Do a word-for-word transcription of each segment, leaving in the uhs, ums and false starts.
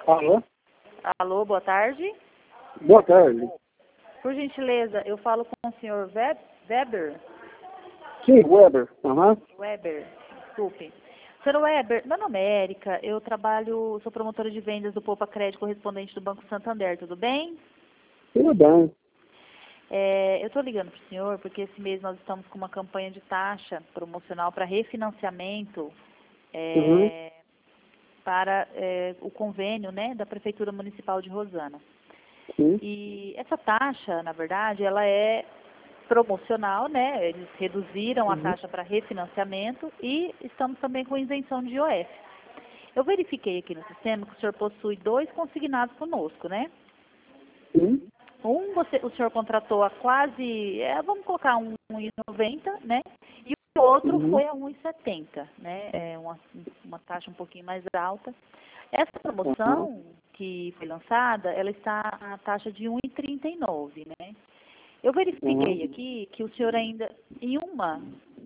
Alô? Alô, boa tarde. Boa tarde. Por gentileza, eu falo com o senhor Web- Weber? Sim, Weber. Aham. Weber, desculpe. senhor Weber, meu nome é Érica, eu trabalho, sou promotora de vendas do Poupa Crédito correspondente do Banco Santander, tudo bem? Tudo bem. É, eu estou ligando para o senhor porque esse mês nós estamos com uma campanha de taxa promocional para refinanciamento é, Uhum. para é, o convênio, né, da Prefeitura Municipal de Rosana. Sim. E essa taxa, na verdade, ela é promocional, né? Eles reduziram a Uhum. taxa para refinanciamento e estamos também com isenção de I O F. Eu verifiquei aqui no sistema que o senhor possui dois consignados conosco, né? Sim. Um, você, o senhor contratou a quase, é, vamos colocar um um e noventa, né? E o outro Uhum. foi a um e setenta, né? É uma, uma taxa um pouquinho mais alta. Essa Uhum. promoção que foi lançada, ela está a taxa de um e trinta e nove, né? Eu verifiquei Uhum. aqui que o senhor ainda, em uma,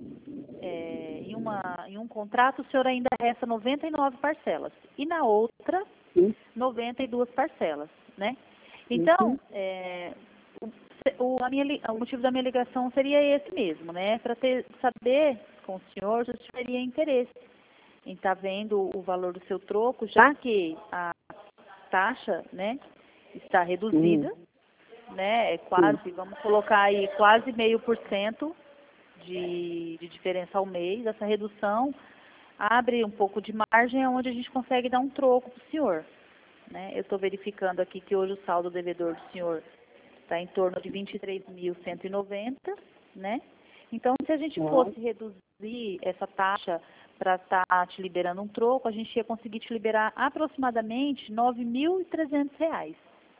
é, em uma, em um contrato, o senhor ainda resta noventa e nove parcelas. E na outra, Sim. noventa e duas parcelas, né? Sim. Então, é, o, o, a minha, li- o motivo da minha ligação seria esse mesmo, né? Para saber com o senhor se o senhor teria interesse em estar vendo o valor do seu troco, já que a taxa, né, está Uhum. reduzida, né? É Sim. quase, vamos colocar aí, quase meio por cento de, de diferença ao mês. Essa redução abre um pouco de margem onde a gente consegue dar um troco para o senhor. Né? Eu estou verificando aqui que hoje o saldo devedor do senhor está em torno de vinte e três mil cento e noventa, né? Então, se a gente Uhum. fosse reduzir essa taxa para estar tá te liberando um troco, a gente ia conseguir te liberar aproximadamente nove mil e trezentos reais.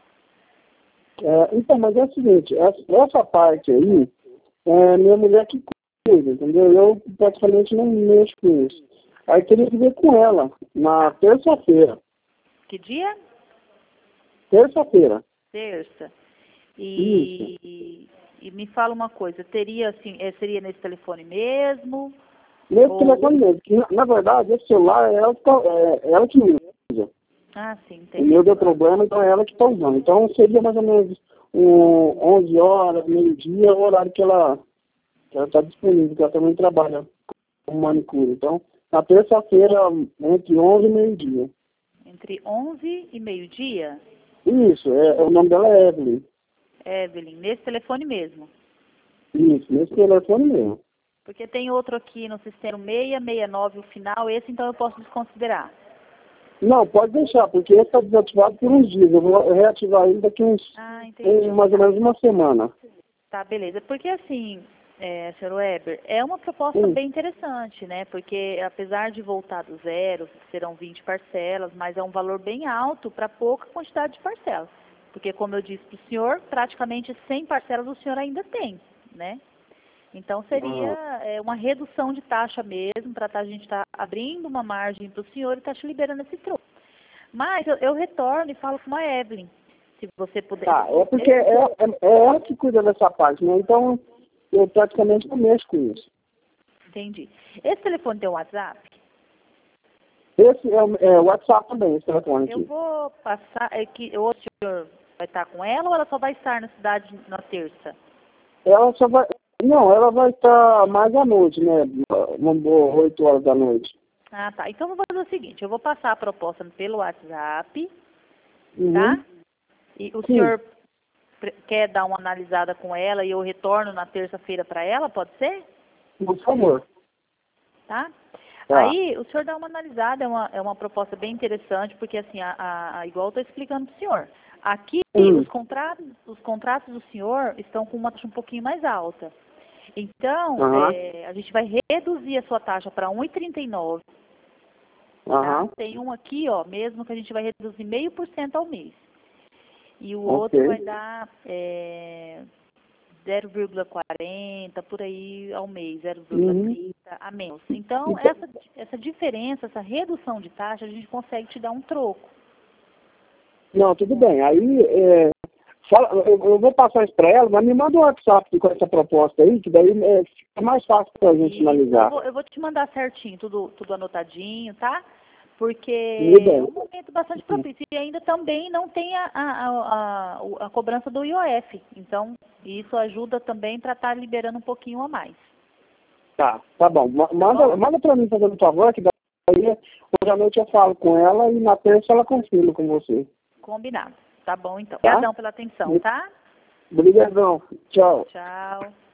É, então, mas é o seguinte, essa, essa parte aí, é minha mulher que cuida, entendeu? Eu praticamente não mexo com isso. Aí teria que ver com ela, na Tá. terça-feira. Que dia? Terça-feira. Terça. Isso. E, e me fala uma coisa, teria assim, eh, seria nesse telefone mesmo? Nesse Ou. telefone mesmo, que na, na verdade esse celular é ela, que tá- é, ela que usa. Ah, sim, O meu entendi. deu problema, então é ela que está usando. Então seria mais ou menos um, onze horas, meio-dia, o horário que ela está disponível, que ela também trabalha como manicure. Então, na terça-feira, entre onze e meio-dia. Entre onze e meio-dia? Isso, é, é- o nome dela é Evelyn. Evelyn, nesse telefone mesmo. Isso, nesse telefone mesmo. Porque tem outro aqui no sistema seis seis nove o final, esse então eu posso desconsiderar. Não, pode deixar, porque esse está desativado por uns dias. Eu vou reativar ele daqui uns, Ah, em entendi. mais ou Tá, menos uma semana. tá, beleza. Porque assim, é, senhor Weber, é uma proposta Sim. bem interessante, né? Porque apesar de voltar do zero, serão vinte parcelas, mas é um valor bem alto para pouca quantidade de parcelas. Porque como eu disse para o senhor, praticamente cem parcelas o senhor ainda tem, né? Então seria Ah, é, uma redução de taxa mesmo, para a gente estar abrindo uma margem para o senhor e estar te liberando esse troco. Mas eu, eu retorno e falo com a Evelyn, se você puder. tá, é porque é, é, é ela que cuida dessa parte, né? Então, eu praticamente não mexo com isso. Entendi. Esse telefone tem um WhatsApp? Esse é, o- é o WhatsApp também, esse telefone Eu aqui. vou passar, é que ou o senhor vai estar com ela ou ela só vai estar na cidade na terça? Ela só vai. Não, ela vai estar mais à noite, né? Vamos pôr oito horas da noite. Ah, tá. Então eu vou fazer o seguinte, eu vou passar a proposta pelo WhatsApp, Uhum. tá? E o Sim, senhor pre- quer dar uma analisada com ela e eu retorno na terça-feira para ela, pode ser? por favor. Tá? Tá. Aí o senhor dá uma analisada, é uma, é uma proposta bem interessante, porque assim, a, a, a- igual eu estou explicando para o senhor, aqui Hum. os contratos, os contratos do senhor estão com uma taxa um pouquinho mais alta. Então, Aham. é, a gente vai reduzir a sua taxa para um e trinta e nove, tá? Aham. Tem um aqui, ó, mesmo que a gente vai reduzir meio por cento ao mês. E o outro vai Ok. dar é, zero vírgula quarenta por aí ao mês, zero vírgula Uhum. trinta a menos. Então, Então, essa, essa diferença, essa redução de taxa, a gente consegue te dar um troco. não, tudo bem. Aí, é, fala, eu, eu vou passar isso para ela, mas me manda um WhatsApp com essa proposta aí, que daí é, fica mais fácil para a gente E eu analisar. vou, eu vou te mandar certinho, tudo, tudo anotadinho, tá? porque Legal. é um momento bastante propício. E ainda também não tem a, a, a, a cobrança do I O F. Então, isso ajuda também para estar liberando um pouquinho a mais. Tá, tá bom. Ma- Manda, bom? manda para mim, fazendo favor, que daí hoje à noite eu falo com ela e na terça ela confirma com você. Combinado. Tá bom, então. Tá? Obrigadão pela atenção, tá? Obrigadão. Tchau. Tchau.